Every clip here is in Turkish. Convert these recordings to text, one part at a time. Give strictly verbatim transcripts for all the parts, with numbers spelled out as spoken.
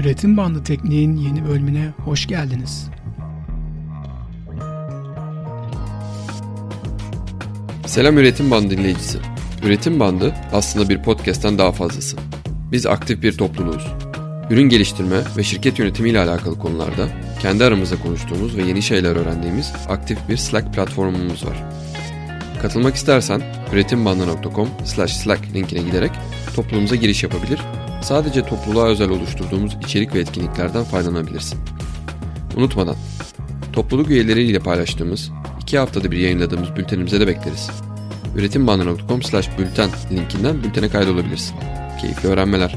Üretim Bandı Tekniğin yeni bölümüne hoş geldiniz. Selam Üretim Bandı dinleyicisi. Üretim Bandı aslında bir podcast'ten daha fazlası. Biz aktif bir topluluğuz. Ürün geliştirme ve şirket yönetimi ile alakalı konularda kendi aramızda konuştuğumuz ve yeni şeyler öğrendiğimiz aktif bir Slack platformumuz var. Katılmak istersen üretimbandı nokta com slash slack linkine giderek topluluğumuza giriş yapabilir, sadece topluluğa özel oluşturduğumuz içerik ve etkinliklerden faydalanabilirsin. Unutmadan, topluluk üyeleriyle paylaştığımız, iki haftada bir yayınladığımız bültenimize de bekleriz. üretimbandı nokta com slash bülten linkinden bültene kaydolabilirsin. Keyifli öğrenmeler.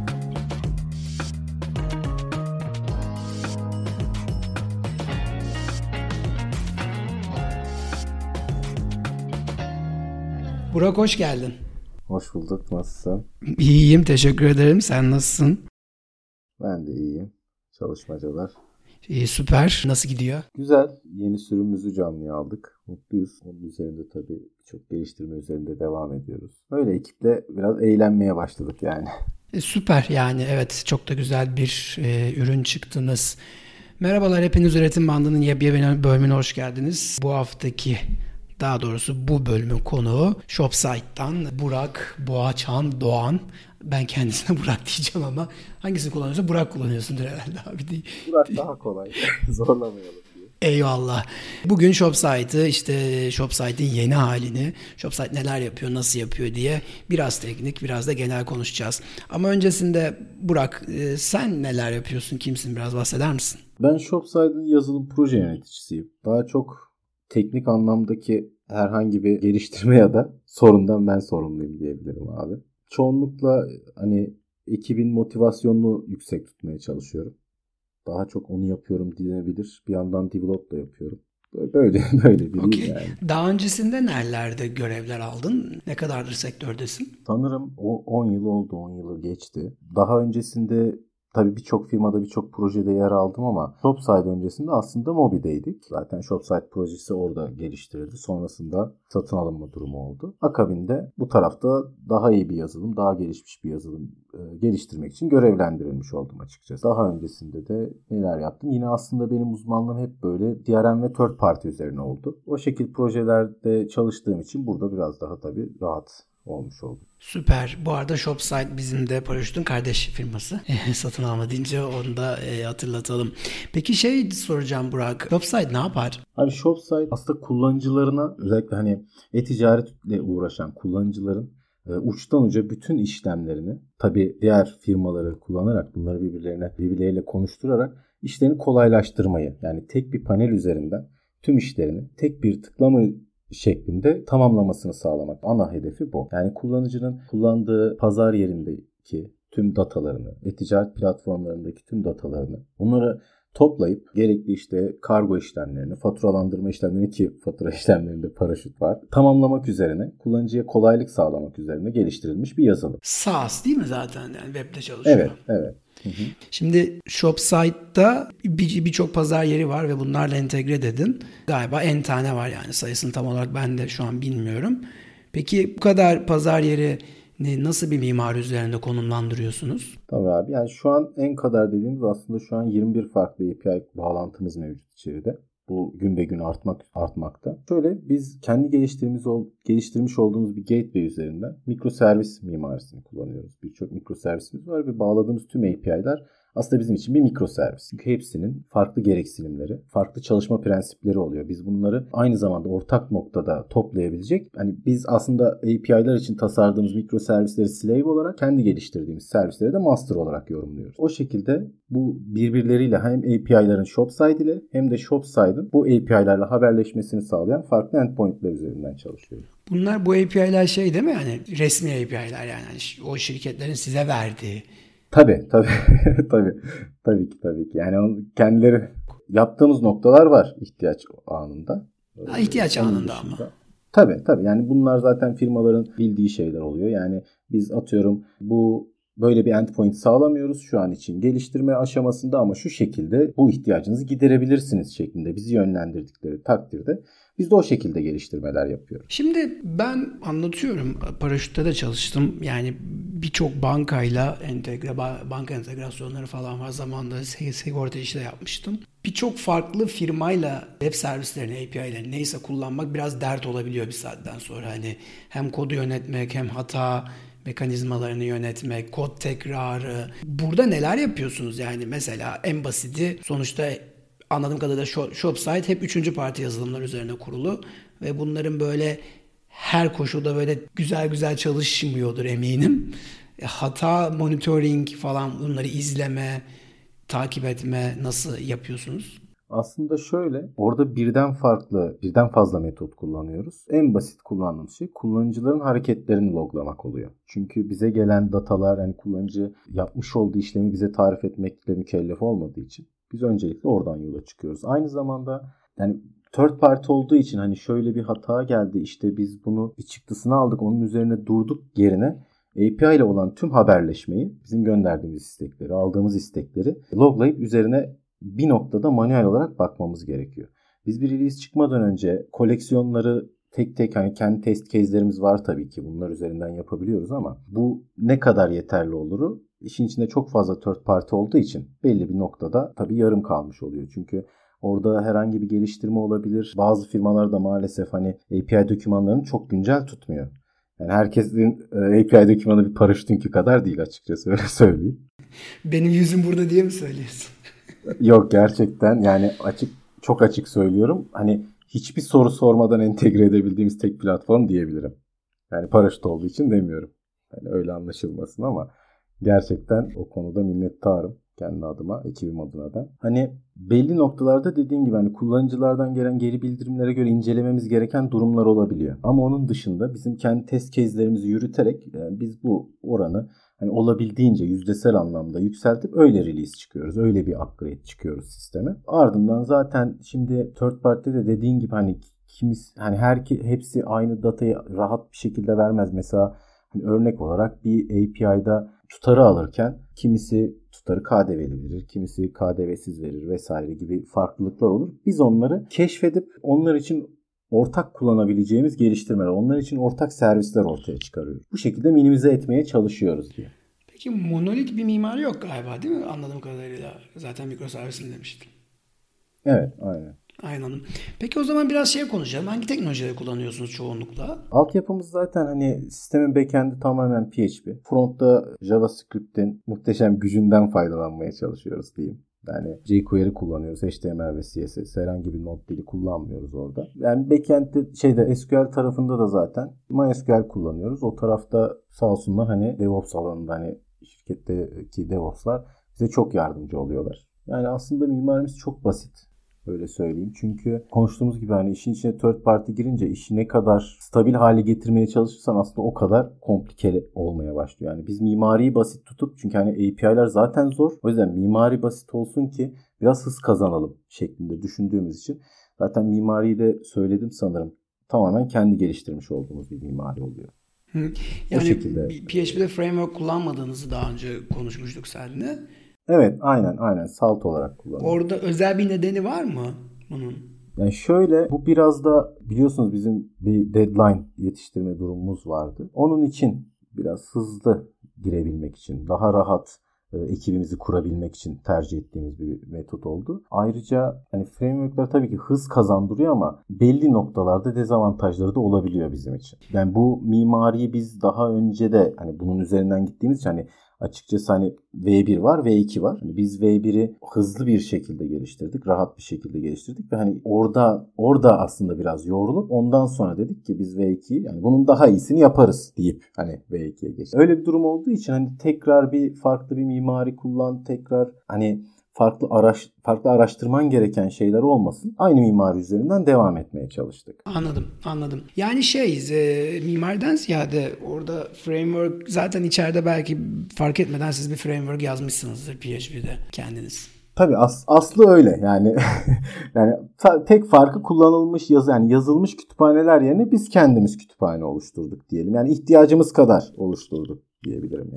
Burak hoş geldin. Hoş bulduk. Nasılsın? İyiyim, teşekkür ederim. Sen nasılsın? Ben de iyiyim. Çalışmacalar. İyi, süper. Nasıl gidiyor? Güzel. Yeni sürümümüzü canlıya aldık. Mutluyuz. Onun üzerinde tabii birçok geliştirme üzerinde devam ediyoruz. Öyle ekiple biraz eğlenmeye başladık yani. E, süper yani, evet, çok da güzel bir e, ürün çıktınız. Merhabalar, hepiniz Üretim Bandı'nın yepyeni bölümüne hoş geldiniz. Bu haftaki, daha doğrusu bu bölümün konuğu ShopSite'dan Burak Boğaçan Doğan. Ben kendisine Burak diyeceğim ama hangisini kullanıyorsa Burak kullanıyorsundur herhalde abi değil. Burak daha kolay. Zorlamayalım diye. Eyvallah. Bugün ShopSite'ı, işte ShopSite'in yeni halini, ShopSite neler yapıyor, nasıl yapıyor diye biraz teknik, biraz da genel konuşacağız. Ama öncesinde Burak, sen neler yapıyorsun, kimsin, biraz bahseder misin? Ben ShopSite'ın yazılım proje yöneticisiyim. Daha çok teknik anlamdaki herhangi bir geliştirme ya da sorundan ben sorumluyum diyebilirim abi. Çoğunlukla hani ekibin motivasyonunu yüksek tutmaya çalışıyorum. Daha çok onu yapıyorum denebilir. Bir yandan develop da yapıyorum. Böyle böyle bir okay. yani. Daha öncesinde nerelerde görevler aldın? Ne kadardır sektördesin? Sanırım o on yıl oldu, on yılı geçti. Daha öncesinde tabii birçok firmada, birçok projede yer aldım ama ShopSite öncesinde aslında Mobi'deydik. Zaten ShopSite projesi orada geliştirildi. Sonrasında satın alınma durumu oldu. Akabinde bu tarafta daha iyi bir yazılım, daha gelişmiş bir yazılım e, geliştirmek için görevlendirilmiş oldum açıkçası. Daha öncesinde de neler yaptım? Yine aslında benim uzmanlığım hep böyle D R M ve third party üzerine oldu. O şekil projelerde çalıştığım için burada biraz daha tabii rahat olmuş oldu. Süper. Bu arada ShopSite bizim de Paraşüt'ün kardeş firması. Satın alma deyince onu da e, hatırlatalım. Peki şey soracağım Burak. ShopSite ne yapar? Abi ShopSite aslında kullanıcılarına, özellikle hani e-ticaretle uğraşan kullanıcıların e, uçtan uca bütün işlemlerini, tabii diğer firmaları kullanarak, bunları birbirlerine birbirleriyle konuşturarak işlerini kolaylaştırmayı, yani tek bir panel üzerinden tüm işlerini tek bir tıklama şeklinde tamamlamasını sağlamak. Ana hedefi bu. Yani kullanıcının kullandığı pazar yerindeki tüm datalarını, e-ticaret platformlarındaki tüm datalarını, onları toplayıp gerekli işte kargo işlemlerini, faturalandırma işlemlerini, ki fatura işlemlerinde Paraşüt var, tamamlamak üzerine, kullanıcıya kolaylık sağlamak üzerine geliştirilmiş bir yazılım. SaaS değil mi zaten? Yani webde çalışıyor. Evet, evet. Hı hı. Şimdi ShopSite'da bir, birçok pazar yeri var ve bunlarla entegre dedin. Galiba n tane var, yani sayısını tam olarak ben de şu an bilmiyorum. Peki bu kadar pazar yeri nasıl bir mimari üzerinde konumlandırıyorsunuz? Tabii abi, yani şu an en kadar dediğimiz aslında şu an yirmi bir farklı A P I bağlantımız mevcut içeride. Bu gün be gün artmak artmakta. Şöyle, biz kendi geliştirmiş, ol, geliştirmiş olduğumuz bir gateway üzerinden mikroservis mimarisini kullanıyoruz. Birçok mikroservisimiz var ve bağladığımız tüm A P I'ler aslında bizim için bir mikroservis. Çünkü hepsinin farklı gereksinimleri, farklı çalışma prensipleri oluyor. Biz bunları aynı zamanda ortak noktada toplayabilecek. Hani biz aslında A P I'ler için tasarladığımız mikroservisleri slave olarak, kendi geliştirdiğimiz servisleri de master olarak yorumluyoruz. O şekilde bu birbirleriyle hem A P I'ların ShopSite ile hem de ShopSite'ın bu A P I'lerle haberleşmesini sağlayan farklı endpointler üzerinden çalışıyoruz. Bunlar, bu A P I'ler şey değil mi? Yani resmi A P I'ler, yani o şirketlerin size verdiği. Tabii tabii tabii tabii ki tabii ki. Yani kendileri yaptığımız noktalar var ihtiyaç anında. Ha, ihtiyaç Onun anında dışında, ama. Tabii tabii. Yani bunlar zaten firmaların bildiği şeyler oluyor. Yani biz atıyorum bu böyle bir endpoint sağlamıyoruz şu an için geliştirme aşamasında ama şu şekilde bu ihtiyacınızı giderebilirsiniz şeklinde bizi yönlendirdikleri takdirde biz de o şekilde geliştirmeler yapıyoruz. Şimdi ben anlatıyorum. Paraşütte de çalıştım. Yani birçok bankayla entegre, banka entegrasyonları falan var. Zamanında sigorta işi de yapmıştım. Birçok farklı firmayla web servislerini, A P I'lerini neyse kullanmak biraz dert olabiliyor bir saatten sonra. Hani hem kodu yönetmek hem hata mekanizmalarını yönetmek, kod tekrarı. Burada neler yapıyorsunuz? Yani mesela en basiti sonuçta anladığım kadarıyla ShopSite hep üçüncü parti yazılımlar üzerine kurulu ve bunların böyle her koşulda böyle güzel güzel çalışmıyordur eminim. Hata monitoring falan bunları izleme, takip etme nasıl yapıyorsunuz? Aslında şöyle, orada birden farklı, birden fazla metot kullanıyoruz. En basit kullandığımız şey kullanıcıların hareketlerini loglamak oluyor. Çünkü bize gelen datalar, hani kullanıcı yapmış olduğu işlemi bize tarif etmekle mükellef olmadığı için biz öncelikle oradan yola çıkıyoruz. Aynı zamanda yani third party olduğu için hani şöyle bir hata geldi, işte biz bunu bir çıktısını aldık, onun üzerine durduk yerine A P I ile olan tüm haberleşmeyi, bizim gönderdiğimiz istekleri, aldığımız istekleri loglayıp üzerine bir noktada manuel olarak bakmamız gerekiyor. Biz bir release çıkmadan önce koleksiyonları tek tek, hani kendi test case'lerimiz var tabii ki, bunlar üzerinden yapabiliyoruz ama bu ne kadar yeterli oluru işin içinde çok fazla third party olduğu için belli bir noktada tabii yarım kalmış oluyor. Çünkü orada herhangi bir geliştirme olabilir. Bazı firmalar da maalesef hani A P I dokümanlarını çok güncel tutmuyor. Yani herkesin A P I dokümanı bir paraşütünkü kadar değil, açıkçası öyle söyleyeyim. Benim yüzüm burada diye mi söylüyorsun? Yok, gerçekten yani açık, çok açık söylüyorum. Hani hiçbir soru sormadan entegre edebildiğimiz tek platform diyebilirim. Yani paraşüt olduğu için demiyorum. Yani öyle anlaşılmasın ama gerçekten o konuda minnettarım kendi adıma, ekibim adına da. Hani belli noktalarda dediğim gibi hani kullanıcılardan gelen geri bildirimlere göre incelememiz gereken durumlar olabiliyor. Ama onun dışında bizim kendi test case'lerimizi yürüterek yani biz bu oranı hani olabildiğince yüzdesel anlamda yükseltip öyle release çıkıyoruz. Öyle bir upgrade çıkıyoruz sisteme. Ardından zaten şimdi third party'de de dediğin gibi hani kimis hani her hepsi aynı datayı rahat bir şekilde vermez. Mesela hani örnek olarak bir A P I'da tutarı alırken kimisi tutarı K D V'li verir, kimisi K D V'siz verir vesaire gibi farklılıklar olur. Biz onları keşfedip onlar için ortak kullanabileceğimiz geliştirmeler, onlar için ortak servisler ortaya çıkarıyoruz. Bu şekilde minimize etmeye çalışıyoruz diye. Peki monolit bir mimari yok galiba değil mi? Anladığım kadarıyla. Zaten mikroservisini demiştin. Evet, aynen. Aynen. Peki o zaman biraz şey konuşalım. Hangi teknolojileri kullanıyorsunuz çoğunlukla? Altyapımız zaten hani sistemin backend'i tamamen P H P. Frontta JavaScript'in muhteşem gücünden faydalanmaya çalışıyoruz diyeyim. Yani jQuery kullanıyoruz, H T M L ve C S S, herhangi bir node dili kullanmıyoruz orada. Yani backend'de şeyde S Q L tarafında da zaten MySQL kullanıyoruz. O tarafta sağ olsunlar hani DevOps alanında hani şirketteki DevOps'lar bize çok yardımcı oluyorlar. Yani aslında mimarimiz çok basit. Öyle söyleyeyim. Çünkü konuştuğumuz gibi hani işin içine third party girince işi ne kadar stabil hale getirmeye çalışırsan aslında o kadar komplike olmaya başlıyor. Yani biz mimariyi basit tutup, çünkü hani A P I'ler zaten zor. O yüzden mimari basit olsun ki biraz hız kazanalım şeklinde düşündüğümüz için zaten mimariyi de söyledim sanırım. Tamamen kendi geliştirmiş olduğumuz bir mimari oluyor. Hı. Yani şekilde... P H P'de framework kullanmadığınızı daha önce konuşmuştuk seninle. Evet, aynen aynen salt olarak kullanıyoruz. Orada özel bir nedeni var mı bunun? Yani şöyle, bu biraz da biliyorsunuz bizim bir deadline yetiştirme durumumuz vardı. Onun için biraz hızlı girebilmek için, daha rahat e, ekibimizi kurabilmek için tercih ettiğimiz bir metot oldu. Ayrıca hani framework'lar tabii ki hız kazandırıyor ama belli noktalarda dezavantajları da olabiliyor bizim için. Yani bu mimariyi biz daha önce de hani bunun üzerinden gittiğimiz için hani açıkçası hani V bir var, V iki var. Yani biz V bir'i hızlı bir şekilde geliştirdik, rahat bir şekilde geliştirdik ve hani orada orada aslında biraz yoğrulup ondan sonra dedik ki biz V ikiyi yani bunun daha iyisini yaparız deyip hani V ikiye geçtik. Öyle bir durum olduğu için hani tekrar bir farklı bir mimari kullan, tekrar hani farklı araş farklı araştırman gereken şeyler olmasın. Aynı mimari üzerinden devam etmeye çalıştık. Anladım, anladım. Yani şey, e, mimariden ziyade orada framework zaten içeride belki fark etmeden siz bir framework yazmışsınızdır P H P'de kendiniz. Tabii as, aslı öyle yani yani ta, tek farkı kullanılmış yazı yani yazılmış kütüphaneler yerine biz kendimiz kütüphane oluşturduk diyelim. Yani ihtiyacımız kadar oluşturduk diyebilirim yani.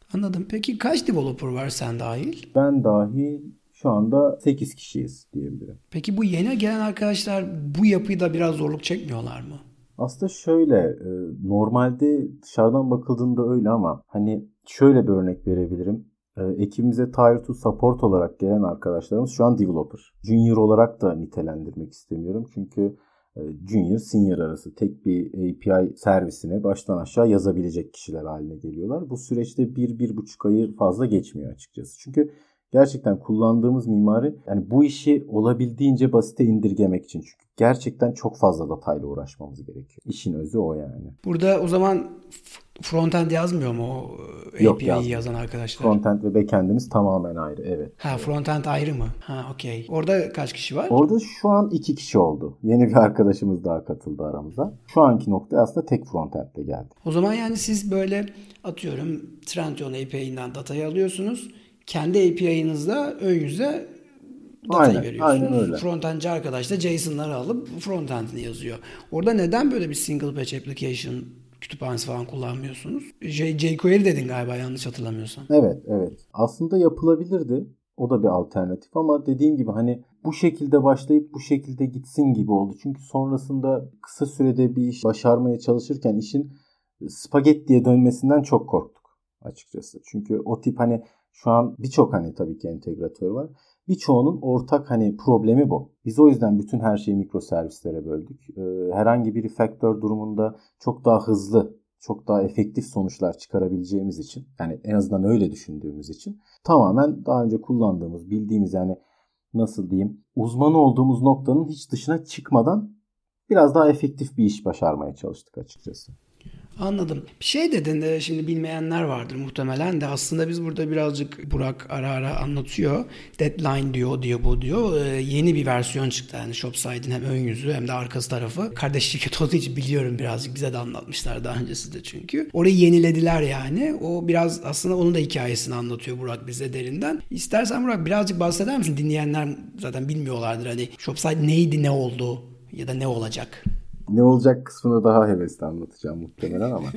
Anladım. Peki kaç developer var sen dahil? Ben dahil şu anda sekiz kişiyiz diyebilirim. Peki bu yeni gelen arkadaşlar bu yapıda biraz zorluk çekmiyorlar mı? Aslında şöyle, normalde dışarıdan bakıldığında öyle ama hani şöyle bir örnek verebilirim. Ekibimize Tier iki Support olarak gelen arkadaşlarımız şu an developer. Junior olarak da nitelendirmek istemiyorum. Çünkü Junior, Senior arası tek bir A P I servisine baştan aşağı yazabilecek kişiler haline geliyorlar. Bu süreçte bir, bir buçuk ayı fazla geçmiyor açıkçası. Çünkü gerçekten kullandığımız mimari yani bu işi olabildiğince basite indirgemek için. Çünkü gerçekten çok fazla datayla uğraşmamız gerekiyor. İşin özü o yani. Burada o zaman frontend yazmıyor mu o Yok, A P I'yi yazan arkadaşlar? Frontend ve backend'imiz tamamen ayrı, evet. Ha, frontend ayrı mı? Ha, okey. Orada kaç kişi var? Orada şu an iki kişi oldu. Yeni bir arkadaşımız daha katıldı aramıza. Şu anki nokta aslında tek frontend'le geldi. O zaman yani siz böyle atıyorum Trendyol A P I'nden datayı alıyorsunuz. Kendi A P I'nizle ön yüze datayı Aynen, veriyorsunuz. aynen öyle. Frontendci arkadaş da JSON'ları alıp frontend'ini yazıyor. Orada neden böyle bir single patch application kütüphanesi falan kullanmıyorsunuz? J- jQuery dedin galiba yanlış hatırlamıyorsam. Evet, evet. Aslında yapılabilirdi. O da bir alternatif ama dediğim gibi hani bu şekilde başlayıp bu şekilde gitsin gibi oldu. Çünkü sonrasında kısa sürede bir iş başarmaya çalışırken işin spagettiye dönmesinden çok korktuk açıkçası. Çünkü o tip hani şu an birçok hani tabii ki entegratör var. Birçoğunun ortak hani problemi bu. Biz o yüzden bütün her şeyi mikroservislere böldük. Ee, herhangi bir refactor durumunda çok daha hızlı, çok daha efektif sonuçlar çıkarabileceğimiz için, yani en azından öyle düşündüğümüz için tamamen daha önce kullandığımız, bildiğimiz yani nasıl diyeyim, uzman olduğumuz noktanın hiç dışına çıkmadan biraz daha efektif bir iş başarmaya çalıştık açıkçası. Anladım. Bir şey dedin de şimdi bilmeyenler vardır muhtemelen de aslında biz burada birazcık Burak ara ara anlatıyor. Deadline diyor, diyor bu diyor. Ee, yeni bir versiyon çıktı yani Shopside'in hem ön yüzü hem de arkası tarafı. Kardeş şirket olduğu için biliyorum birazcık bize de anlatmışlar daha öncesi de çünkü. Orayı yenilediler yani. O biraz aslında onun da hikayesini anlatıyor Burak bize derinden. İstersen Burak birazcık bahseder misin? Dinleyenler zaten bilmiyorlardır hani Shopside neydi, ne oldu ya da ne olacak? Ne olacak kısmını daha hevesli anlatacağım muhtemelen ama.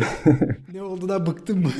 Ne oldu da bıktın mı?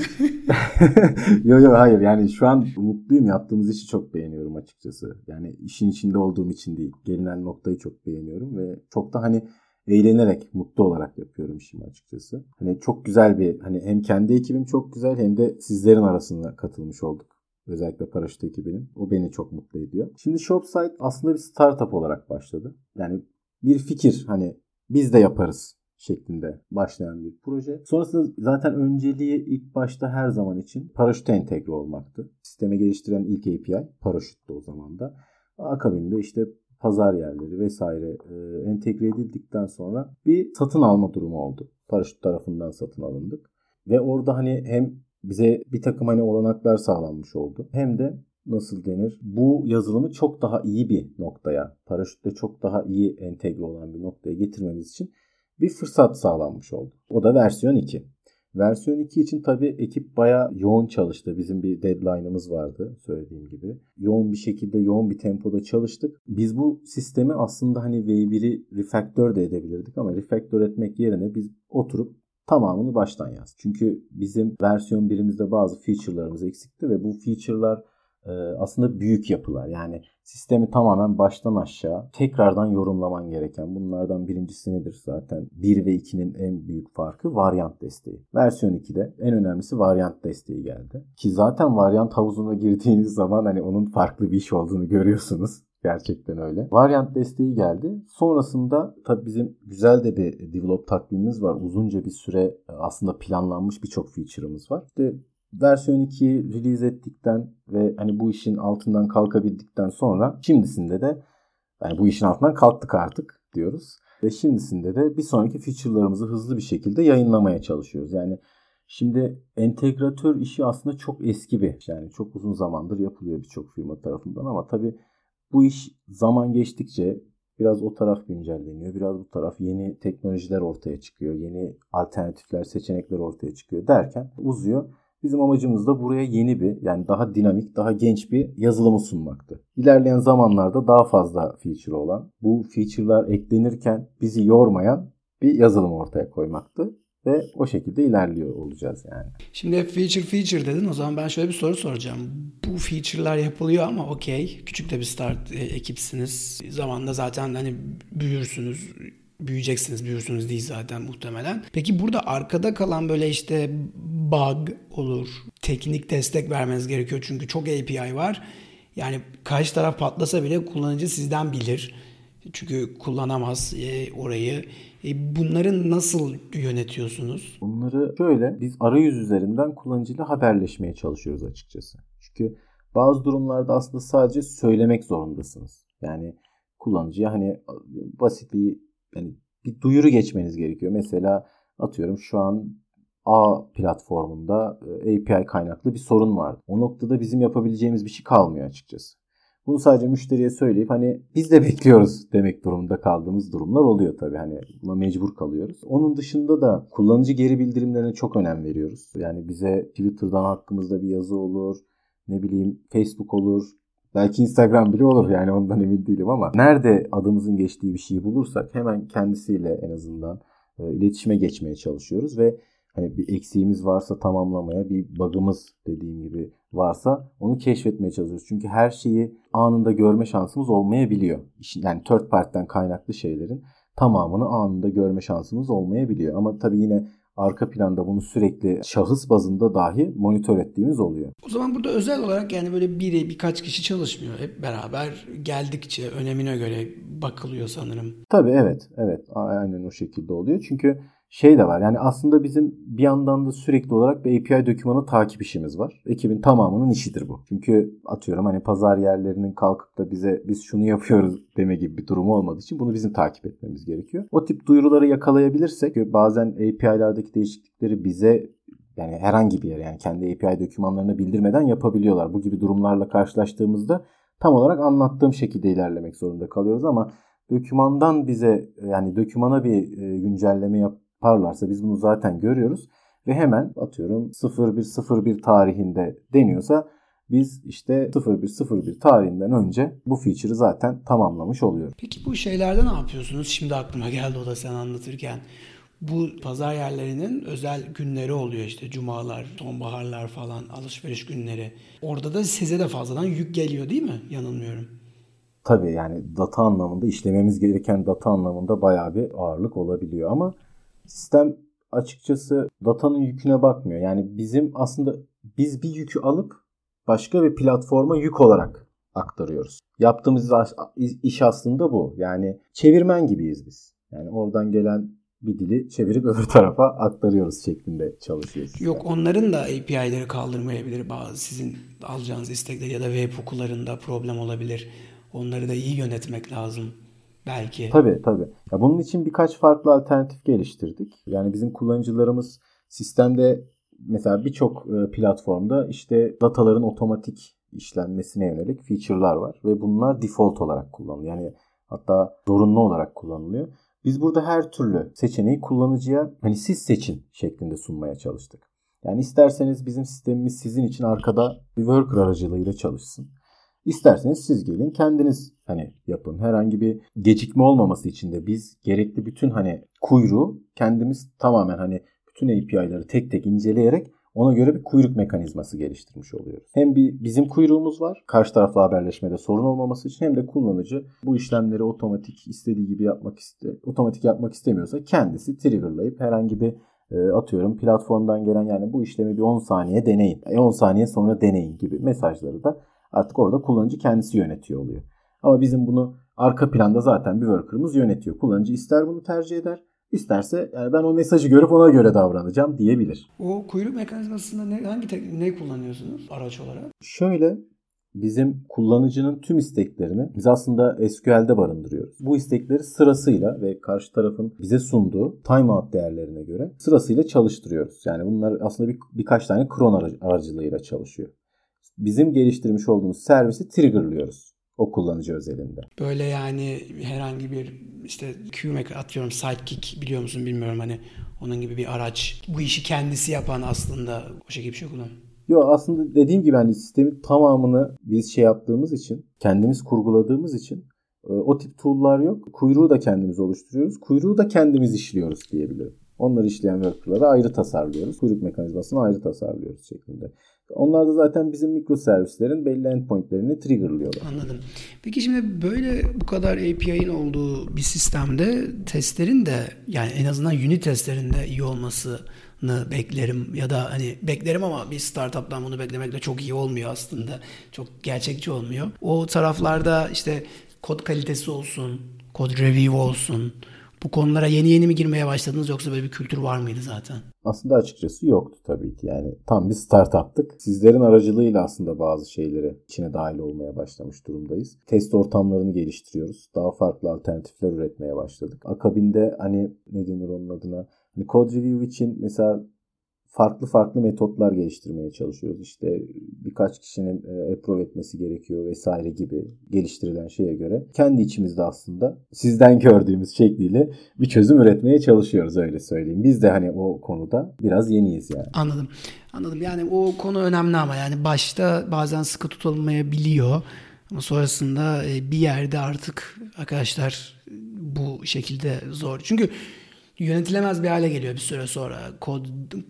Yok yok hayır yani şu an mutluyum, yaptığımız işi çok beğeniyorum açıkçası. Yani işin içinde olduğum için değil, gelinen noktayı çok beğeniyorum ve çok da hani eğlenerek, mutlu olarak yapıyorum işimi açıkçası. Hani çok güzel bir hani hem kendi ekibim çok güzel hem de sizlerin arasına katılmış olduk. Özellikle Paraşüt ekibinin. O beni çok mutlu ediyor. Şimdi Shopside aslında bir startup olarak başladı. Yani bir fikir hani biz de yaparız şeklinde başlayan bir proje. Sonrasında zaten önceliği ilk başta her zaman için Paraşüt'e entegre olmaktı. Sisteme geliştiren ilk A P I Paraşüt'tü o zaman da. Akabinde işte pazar yerleri vesaire e, entegre edildikten sonra bir satın alma durumu oldu. Paraşüt tarafından satın alındık. Ve orada hani hem bize bir takım hani olanaklar sağlanmış oldu. Hem de nasıl denir? Bu yazılımı çok daha iyi bir noktaya, Paraşütle çok daha iyi entegre olan bir noktaya getirmemiz için bir fırsat sağlanmış oldu. O da versiyon iki. Versiyon iki için tabii ekip bayağı yoğun çalıştı. Bizim bir deadline'ımız vardı söylediğim gibi. Yoğun bir şekilde, yoğun bir tempoda çalıştık. Biz bu sistemi aslında hani V bir'i refactor de edebilirdik ama refactor etmek yerine biz oturup tamamını baştan yazdık. Çünkü bizim versiyon birimizde bazı feature'larımız eksikti ve bu feature'lar aslında büyük yapılar. Yani sistemi tamamen baştan aşağı tekrardan yorumlaman gereken. Bunlardan birincisi nedir zaten? bir ve ikinin en büyük farkı varyant desteği. Versiyon ikide en önemlisi varyant desteği geldi. Ki zaten varyant havuzuna girdiğiniz zaman hani onun farklı bir iş olduğunu görüyorsunuz. Gerçekten öyle. Varyant desteği geldi. Sonrasında tabii bizim güzel de bir develop takvimimiz var. Uzunca bir süre aslında planlanmış birçok feature'ımız var. İşte versiyon ikiyi release ettikten ve hani bu işin altından kalkabildikten sonra şimdisinde de yani bu işin altından kalktık artık diyoruz. Ve şimdisinde de bir sonraki feature'larımızı hızlı bir şekilde yayınlamaya çalışıyoruz. Yani şimdi entegratör işi aslında çok eski bir, yani çok uzun zamandır yapılıyor birçok firma tarafından ama tabii bu iş zaman geçtikçe biraz o taraf güncelleniyor. Biraz bu taraf yeni teknolojiler ortaya çıkıyor. Yeni alternatifler, seçenekler ortaya çıkıyor derken uzuyor. Bizim amacımız da buraya yeni bir, yani daha dinamik, daha genç bir yazılımı sunmaktı. İlerleyen zamanlarda daha fazla feature olan, bu feature'lar eklenirken bizi yormayan bir yazılım ortaya koymaktı. ve o şekilde ilerliyor olacağız yani. Şimdi hep feature feature dedin. O zaman ben şöyle bir soru soracağım. Bu feature'lar yapılıyor ama okey. Küçük de bir start ekipsiniz. Zamanla zaten hani büyürsünüz. Büyüyeceksiniz, büyürsünüz değil zaten muhtemelen. Peki burada arkada kalan böyle işte bug olur. Teknik destek vermeniz gerekiyor. Çünkü çok A P I var. Yani karşı taraf patlasa bile kullanıcı sizden bilir. Çünkü kullanamaz e, orayı. E, bunları nasıl yönetiyorsunuz? Bunları şöyle, biz arayüz üzerinden kullanıcıyla haberleşmeye çalışıyoruz açıkçası. Çünkü bazı durumlarda aslında sadece söylemek zorundasınız. Yani kullanıcıya hani basit bir yani bir duyuru geçmeniz gerekiyor. Mesela atıyorum şu an A platformunda A P I kaynaklı bir sorun var. O noktada bizim yapabileceğimiz bir şey kalmıyor açıkçası. Bunu sadece müşteriye söyleyip hani biz de bekliyoruz demek durumunda kaldığımız durumlar oluyor tabii. Hani buna mecbur kalıyoruz. Onun dışında da kullanıcı geri bildirimlerine çok önem veriyoruz. Yani bize Twitter'dan hakkımızda bir yazı olur, ne bileyim Facebook olur, belki Instagram bile olur yani ondan emin değilim ama nerede adımızın geçtiği bir şeyi bulursak hemen kendisiyle en azından e, iletişime geçmeye çalışıyoruz ve hani bir eksiğimiz varsa tamamlamaya, bir bug'ımız dediğim gibi varsa onu keşfetmeye çalışıyoruz. Çünkü her şeyi anında görme şansımız olmayabiliyor. Yani third party'den kaynaklı şeylerin tamamını anında görme şansımız olmayabiliyor. Ama tabii yine arka planda bunu sürekli şahıs bazında dahi monitör ettiğimiz oluyor. O zaman burada özel olarak yani böyle biri birkaç kişi çalışmıyor. Hep beraber geldikçe önemine göre bakılıyor sanırım. Tabii evet. Evet. Aynen o şekilde oluyor. Çünkü şey de var yani aslında bizim bir yandan da sürekli olarak bir A P I dokümanı takip işimiz var. Ekibin tamamının işidir bu. Çünkü atıyorum hani pazar yerlerinin kalkıp da bize biz şunu yapıyoruz deme gibi bir durumu olmadığı için bunu bizim takip etmemiz gerekiyor. O tip duyuruları yakalayabilirsek bazen A P I'lerdeki değişiklikleri bize yani herhangi bir yer yani kendi A P I dokümanlarını bildirmeden yapabiliyorlar. Bu gibi durumlarla karşılaştığımızda tam olarak anlattığım şekilde ilerlemek zorunda kalıyoruz ama dokümandan bize yani dokümana bir güncelleme yap yaparlarsa biz bunu zaten görüyoruz ve hemen atıyorum sıfır bir sıfır bir tarihinde deniyorsa biz işte sıfır bir sıfır bir tarihinden önce bu feature'ı zaten tamamlamış oluyoruz. Peki bu şeylerde ne yapıyorsunuz? Şimdi aklıma geldi o da sen anlatırken. Bu pazar yerlerinin özel günleri oluyor işte cumalar, sonbaharlar falan alışveriş günleri. Orada da size de fazladan yük geliyor değil mi? Yanılmıyorum. Tabii yani data anlamında işlememiz gereken data anlamında bayağı bir ağırlık olabiliyor ama sistem açıkçası datanın yüküne bakmıyor. Yani bizim aslında biz bir yükü alıp başka bir platforma yük olarak aktarıyoruz. Yaptığımız iş aslında bu. Yani çevirmen gibiyiz biz. Yani oradan gelen bir dili çevirip öbür tarafa aktarıyoruz şeklinde çalışıyoruz. Yok onların da A P I'leri kaldırmayabilir. Bazı sizin alacağınız istekler ya da web okullarında problem olabilir. Onları da iyi yönetmek lazım. Belki. Tabii tabii. Ya bunun için birkaç farklı alternatif geliştirdik. Yani bizim kullanıcılarımız sistemde mesela birçok platformda işte dataların otomatik işlenmesine yönelik feature'lar var. Ve bunlar default olarak kullanılıyor. Yani hatta zorunlu olarak kullanılıyor. Biz burada her türlü seçeneği kullanıcıya hani siz seçin şeklinde sunmaya çalıştık. Yani isterseniz bizim sistemimiz sizin için arkada bir worker aracılığıyla çalışsın. İsterseniz siz gelin kendiniz hani yapın. Herhangi bir gecikme olmaması için de biz gerekli bütün hani kuyruğu kendimiz tamamen hani bütün A P I'ları tek tek inceleyerek ona göre bir kuyruk mekanizması geliştirmiş oluyoruz. Hem bir bizim kuyruğumuz var. Karşı tarafla haberleşmede sorun olmaması için hem de kullanıcı bu işlemleri otomatik istediği gibi yapmak iste otomatik yapmak istemiyorsa kendisi triggerlayıp herhangi bir e, atıyorum platformdan gelen yani bu işlemi bir on saniye deneyin. on saniye sonra deneyin gibi mesajları da artık orada kullanıcı kendisi yönetiyor oluyor. Ama bizim bunu arka planda zaten bir worker'ımız yönetiyor. Kullanıcı ister bunu tercih eder, isterse yani ben o mesajı görüp ona göre davranacağım diyebilir. O kuyruk mekanizmasında ne, hangi tek, ne kullanıyorsunuz araç olarak? Şöyle bizim kullanıcının tüm isteklerini biz aslında S Q L'de barındırıyoruz. Bu istekleri sırasıyla ve karşı tarafın bize sunduğu timeout değerlerine göre sırasıyla çalıştırıyoruz. Yani bunlar aslında bir, birkaç tane cron aracılığıyla çalışıyor. Bizim geliştirmiş olduğumuz servisi triggerlıyoruz o kullanıcı özelinde. Böyle yani herhangi bir işte Q M A atıyorum Sidekick biliyor musun bilmiyorum hani onun gibi bir araç. Bu işi kendisi yapan aslında o şekilde bir şey kullanıyor. Yok aslında dediğim gibi hani sistemin tamamını biz şey yaptığımız için kendimiz kurguladığımız için o tip tool'lar yok. Kuyruğu da kendimiz oluşturuyoruz. Kuyruğu da kendimiz işliyoruz diyebilirim. Onları işleyen workflow'ları ayrı tasarlıyoruz. Kuyruk mekanizmasını ayrı tasarlıyoruz şeklinde. Onlar da zaten bizim mikroservislerin belli endpointlerini triggerlıyorlar. Anladım. Peki şimdi böyle bu kadar A P I'nin olduğu bir sistemde testlerin de yani en azından unit testlerinde iyi olmasını beklerim ya da hani beklerim ama bir startup'tan bunu beklemek de çok iyi olmuyor aslında. Çok gerçekçi olmuyor. O taraflarda işte kod kalitesi olsun, kod review olsun. Bu konulara yeni yeni mi girmeye başladınız yoksa böyle bir kültür var mıydı zaten? Aslında açıkçası yoktu tabii ki. Yani tam bir startup'tık. Sizlerin aracılığıyla aslında bazı şeyleri içine dahil olmaya başlamış durumdayız. Test ortamlarını geliştiriyoruz. Daha farklı alternatifler üretmeye başladık. Akabinde hani ne denir onun adına? Hani code review için mesela farklı farklı metotlar geliştirmeye çalışıyoruz. İşte birkaç kişinin approve etmesi gerekiyor vesaire gibi geliştirilen şeye göre kendi içimizde aslında sizden gördüğümüz şekliyle bir çözüm üretmeye çalışıyoruz, öyle söyleyeyim. Biz de hani o konuda biraz yeniyiz yani. Anladım. Anladım. Yani o konu önemli ama yani başta bazen sıkı tutulmayabiliyor. Ama sonrasında bir yerde artık arkadaşlar bu şekilde zor. Çünkü yönetilemez bir hale geliyor bir süre sonra. Kod,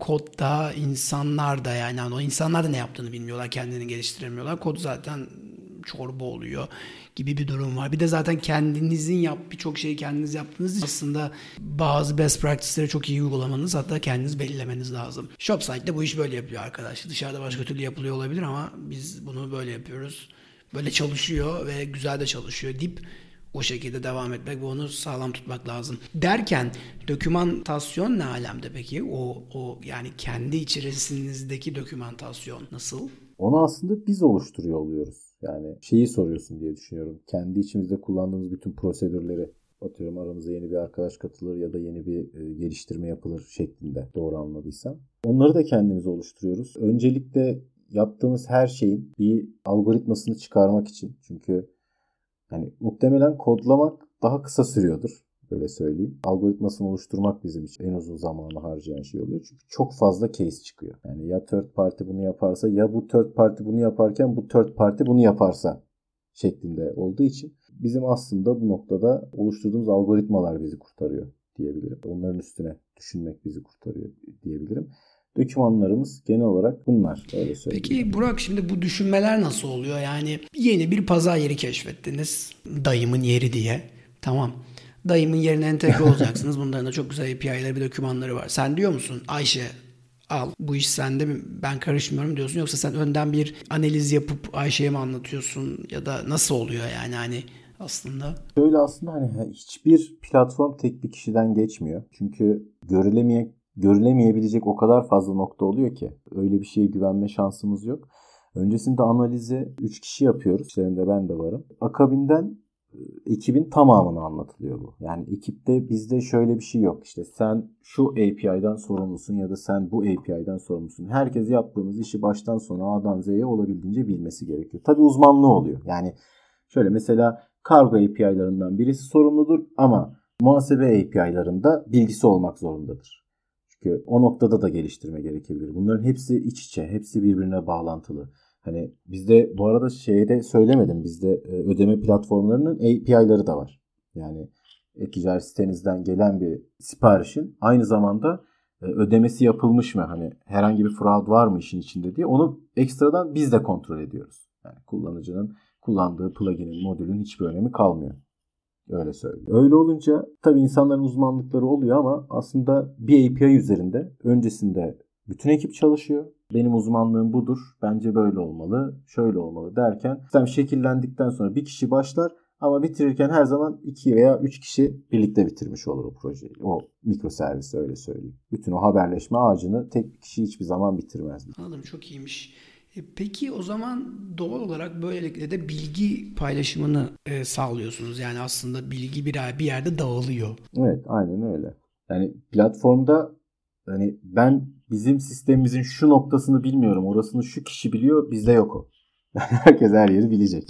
kodda insanlar da yani, yani o insanlar da ne yaptığını bilmiyorlar, kendini geliştiremiyorlar. Kod zaten çorba oluyor gibi bir durum var. Bir de zaten kendinizin yap birçok şeyi kendiniz yaptığınız için aslında bazı best practice'leri çok iyi uygulamanız, hatta kendiniz belirlemeniz lazım. ShopSite'de bu iş böyle yapıyor arkadaşlar. Dışarıda başka türlü yapılıyor olabilir ama biz bunu böyle yapıyoruz. Böyle çalışıyor ve güzel de çalışıyor deyip o şekilde devam etmek ve onu sağlam tutmak lazım. Derken dokümantasyon ne alemde peki? O, o yani kendi içerisinizdeki dokümantasyon nasıl? Onu aslında biz oluşturuyor oluyoruz. Yani şeyi soruyorsun diye düşünüyorum. Kendi içimizde kullandığımız bütün prosedürleri, atıyorum aramıza yeni bir arkadaş katılır ya da yeni bir e, geliştirme yapılır şeklinde, doğru anladıysam. Onları da kendimiz oluşturuyoruz. Öncelikle yaptığımız her şeyin bir algoritmasını çıkarmak için. Çünkü yani muhtemelen kodlamak daha kısa sürüyordur. Böyle söyleyeyim. Algoritmasını oluşturmak bizim için en uzun zamanı harcayan şey oluyor. Çünkü çok fazla case çıkıyor. Yani ya third party bunu yaparsa ya bu third party bunu yaparken bu third party bunu yaparsa şeklinde olduğu için bizim aslında bu noktada oluşturduğumuz algoritmalar bizi kurtarıyor diyebilirim. Onların üstüne düşünmek bizi kurtarıyor diyebilirim. Dokümanlarımız genel olarak bunlar. Öyle söyleyeyim. Peki Burak, şimdi bu düşünmeler nasıl oluyor? Yani yeni bir pazar yeri keşfettiniz. Dayımın yeri diye. Tamam. Dayımın yerine entegre olacaksınız. Bunların da çok güzel A P I'leri, bir dokümanları var. Sen diyor musun Ayşe al bu iş sende mi, ben karışmıyorum diyorsun, yoksa sen önden bir analiz yapıp Ayşe'ye mi anlatıyorsun ya da nasıl oluyor yani hani aslında? Şöyle aslında hani hiçbir platform tek bir kişiden geçmiyor. Çünkü görülemeye görülemeyebilecek o kadar fazla nokta oluyor ki öyle bir şeye güvenme şansımız yok. Öncesinde analizi üç kişi yapıyoruz. İçlerinde ben de varım. Akabinden ekibin tamamını anlatılıyor bu. Yani ekipte bizde şöyle bir şey yok. İşte sen şu A P I'den sorumlusun ya da sen bu A P I'den sorumlusun. Herkes yaptığımız işi baştan sona A'dan Z'ye olabildiğince bilmesi gerekiyor. Tabii uzmanlığı oluyor. Yani şöyle mesela kargo A P I'larından birisi sorumludur ama muhasebe A P I'larında bilgisi olmak zorundadır. Çünkü o noktada da geliştirme gerekebilir. Bunların hepsi iç içe, hepsi birbirine bağlantılı. Hani bizde bu arada şeyde söylemedim. Bizde ödeme platformlarının A P I'ları da var. Yani e-ticaret sitenizden gelen bir siparişin aynı zamanda ödemesi yapılmış mı? Hani herhangi bir fraud var mı işin içinde diye onu ekstradan biz de kontrol ediyoruz. Yani kullanıcının kullandığı plugin'in, modülün hiçbir önemi kalmıyor. Öyle söyleyeyim. Öyle olunca tabii insanların uzmanlıkları oluyor ama aslında bir A P I üzerinde öncesinde bütün ekip çalışıyor. Benim uzmanlığım budur. Bence böyle olmalı. Şöyle olmalı derken sistem şekillendikten sonra bir kişi başlar ama bitirirken her zaman iki veya üç kişi birlikte bitirmiş olur o projeyi. O mikroservisi, öyle söyleyeyim. Bütün o haberleşme ağacını tek bir kişi hiçbir zaman bitirmez. Anladım, çok iyiymiş. E peki o zaman doğal olarak böylelikle de bilgi paylaşımını e, sağlıyorsunuz. Yani aslında bilgi bir, bir yerde dağılıyor. Evet, aynen öyle. Yani platformda hani ben bizim sistemimizin şu noktasını bilmiyorum, orasını şu kişi biliyor, bizde yok o. Herkes her yeri bilecek.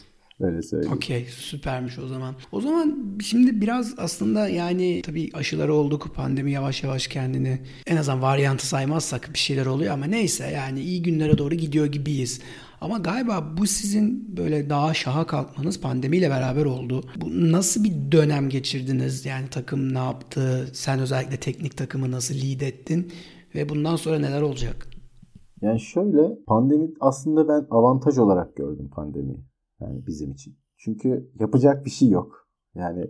Öyle söyleyeyim. Okey, süpermiş o zaman. O zaman şimdi biraz aslında yani tabii aşıları olduk, pandemi yavaş yavaş kendini en azından varyantı saymazsak bir şeyler oluyor ama neyse yani iyi günlere doğru gidiyor gibiyiz. Ama galiba bu sizin böyle daha şaha kalkmanız pandemiyle beraber oldu. Bu nasıl bir dönem geçirdiniz? Yani takım ne yaptı? Sen özellikle teknik takımı nasıl lead ettin? Ve bundan sonra neler olacak? Yani şöyle, pandemi aslında ben avantaj olarak gördüm pandemiyi. Yani bizim için. Çünkü yapacak bir şey yok. Yani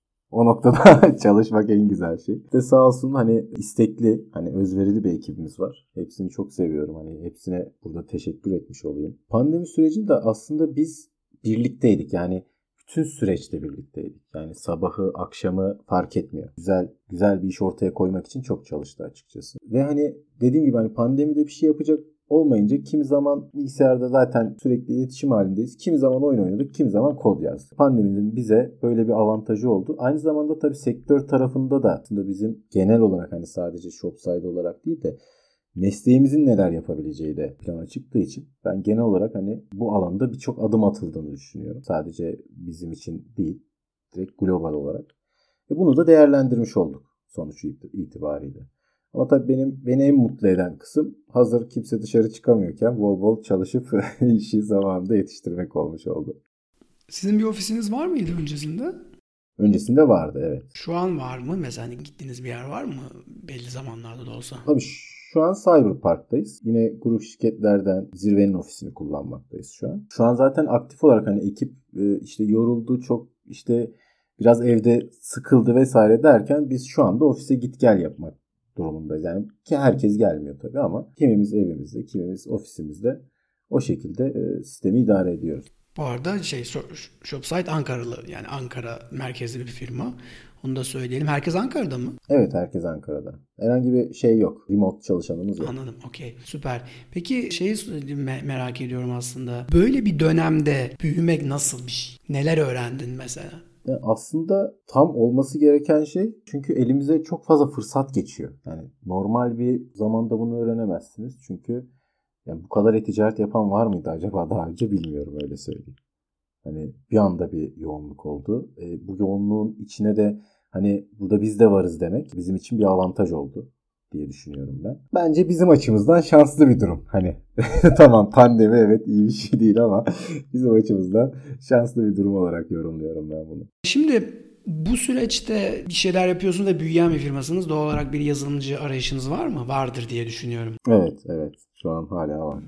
o noktada çalışmak en güzel şey. İşte sağ olsun hani istekli, hani özverili bir ekibimiz var. Hepsini çok seviyorum. Hani hepsine burada teşekkür etmiş olayım. Pandemi sürecinde aslında biz birlikteydik. Yani bütün süreçte birlikteydik. Yani sabahı, akşamı fark etmiyor. Güzel güzel bir iş ortaya koymak için çok çalıştı açıkçası. Ve hani dediğim gibi hani pandemide bir şey yapacak olmayınca kimi zaman bilgisayarda zaten sürekli iletişim halindeyiz. Kimi zaman oyun oynadık, kimi zaman kod yazdık. Pandeminin bize böyle bir avantajı oldu. Aynı zamanda tabii sektör tarafında da aslında bizim genel olarak hani sadece Shopside olarak değil de mesleğimizin neler yapabileceği de plana çıktığı için ben genel olarak hani bu alanda birçok adım atıldığını düşünüyorum. Sadece bizim için değil, direkt global olarak. Ve bunu da değerlendirmiş olduk sonuç itibariyle. Ama tabii benim beni en mutlu eden kısım hazır kimse dışarı çıkamıyorken bol bol çalışıp işi zamanında yetiştirmek olmuş oldu. Sizin bir ofisiniz var mıydı öncesinde? Öncesinde vardı, evet. Şu an var mı? Mesela hani gittiğiniz bir yer var mı? Belli zamanlarda da olsa. Tabii şu an Cyberpark'tayız. Yine grup şirketlerden Zirve'nin ofisini kullanmaktayız şu an. Şu an zaten aktif olarak hani ekip işte yoruldu, çok işte biraz evde sıkıldı vesaire derken biz şu anda ofise git gel yapmak durumundayız. Yani ki herkes gelmiyor tabii ama kimimiz evimizde, kimimiz ofisimizde o şekilde e, sistemi idare ediyoruz. Bu arada şey Shopsite Ankaralı, yani Ankara merkezli bir firma. Onu da söyleyelim. Herkes Ankara'da mı? Evet, herkes Ankara'da. Herhangi bir şey yok. Remote çalışanımız yok. Anladım. Okey. Süper. Peki şeyi me- merak ediyorum aslında. Böyle bir dönemde büyümek nasıl bir şey? Neler öğrendin mesela? Yani aslında tam olması gereken şey, çünkü elimize çok fazla fırsat geçiyor. Yani normal bir zamanda bunu öğrenemezsiniz. Çünkü yani bu kadar e-ticaret yapan var mıydı acaba daha önce, bilmiyorum, öyle söyleyeyim. Hani bir anda bir yoğunluk oldu. E, bu yoğunluğun içine de hani burada biz de varız demek bizim için bir avantaj oldu diye düşünüyorum ben. Bence bizim açımızdan şanslı bir durum. Hani tamam, pandemi evet iyi bir şey değil ama bizim açımızdan şanslı bir durum olarak yorumluyorum ben bunu. Şimdi bu süreçte bir şeyler yapıyorsunuz ve büyüyen bir firmasınız. Doğal olarak bir yazılımcı arayışınız var mı? Vardır diye düşünüyorum. Evet, evet. Şu an hala var.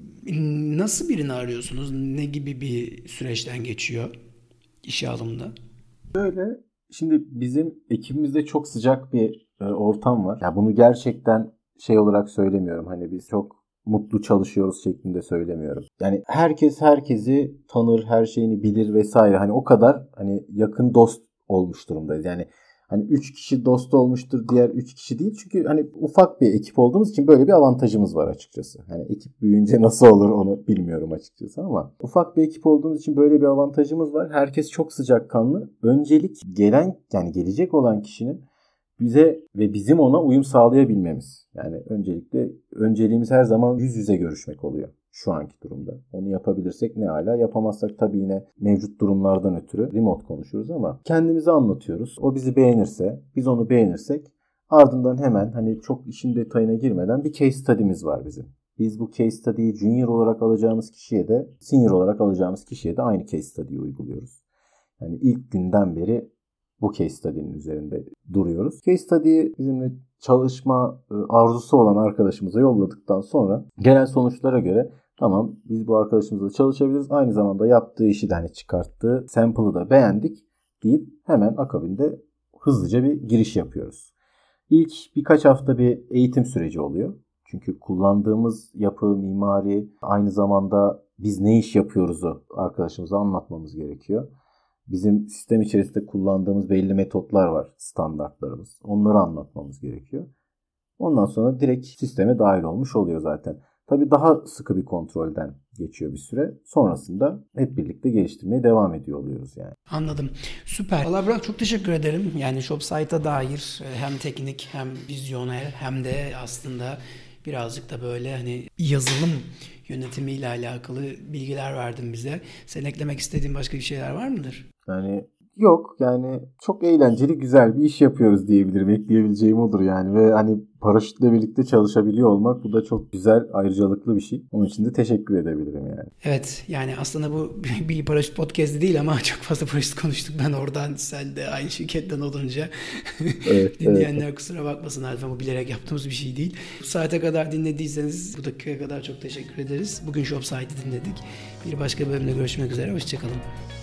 Nasıl birini arıyorsunuz? Ne gibi bir süreçten geçiyor işe alımda? Böyle, şimdi bizim ekibimizde çok sıcak bir e, ortam var. Ya bunu gerçekten şey olarak söylemiyorum. Hani biz çok mutlu çalışıyoruz şeklinde söylemiyorum. Yani herkes herkesi tanır, her şeyini bilir vesaire. Hani o kadar hani yakın dost olmuş durumdayız. Yani hani üç kişi dost olmuştur, diğer üç kişi değil. Çünkü hani ufak bir ekip olduğumuz için böyle bir avantajımız var açıkçası. Hani ekip büyüyünce nasıl olur onu bilmiyorum açıkçası ama ufak bir ekip olduğumuz için böyle bir avantajımız var. Herkes çok sıcakkanlı. Öncelik gelen, yani gelecek olan kişinin bize ve bizim ona uyum sağlayabilmemiz. Yani öncelikle önceliğimiz her zaman yüz yüze görüşmek oluyor şu anki durumda. Onu yapabilirsek ne hala, yapamazsak tabii yine mevcut durumlardan ötürü remote konuşuruz ama kendimizi anlatıyoruz. O bizi beğenirse, biz onu beğenirsek ardından hemen hani çok işin detayına girmeden bir case study'miz var bizim. Biz bu case study'yi junior olarak alacağımız kişiye de senior olarak alacağımız kişiye de aynı case study'yi uyguluyoruz. Yani ilk günden beri bu case study'nin üzerinde duruyoruz. Case study'yi bizimle çalışma arzusu olan arkadaşımıza yolladıktan sonra gelen sonuçlara göre tamam, biz bu arkadaşımızla çalışabiliriz. Aynı zamanda yaptığı işi de hani çıkarttığı sample'ı da beğendik deyip hemen akabinde hızlıca bir giriş yapıyoruz. İlk birkaç hafta bir eğitim süreci oluyor. Çünkü kullandığımız yapı, mimari, aynı zamanda biz ne iş yapıyoruzu arkadaşımıza anlatmamız gerekiyor. Bizim sistem içerisinde kullandığımız belli metotlar var, standartlarımız. Onları anlatmamız gerekiyor. Ondan sonra direkt sisteme dahil olmuş oluyor zaten. Tabii daha sıkı bir kontrolden geçiyor bir süre. Sonrasında hep birlikte geliştirmeye devam ediyor oluyoruz yani. Anladım. Süper. Vallahi Burak, çok teşekkür ederim. Yani Shopsite'a dair hem teknik hem vizyoner hem de aslında birazcık da böyle hani yazılım yönetimiyle alakalı bilgiler verdin bize. Sen eklemek istediğin başka bir şeyler var mıdır? Yani yok yani çok eğlenceli güzel bir iş yapıyoruz diyebilirim. Ekleyebileceğim odur yani ve hani paraşütle birlikte çalışabiliyor olmak bu da çok güzel ayrıcalıklı bir şey. Onun için de teşekkür edebilirim yani. Evet yani aslında bu bir paraşüt podcast'i değil ama çok fazla paraşüt konuştuk. Ben oradan sen de aynı şirketten olunca Evet, dinleyenler evet. kusura bakmasınlar. Lütfen bu bilerek yaptığımız bir şey değil. Bu saate kadar dinlediyseniz bu dakikaya kadar çok teşekkür ederiz. Bugün ShopSite'i dinledik. Bir başka bölümde görüşmek üzere. Hoşçakalın.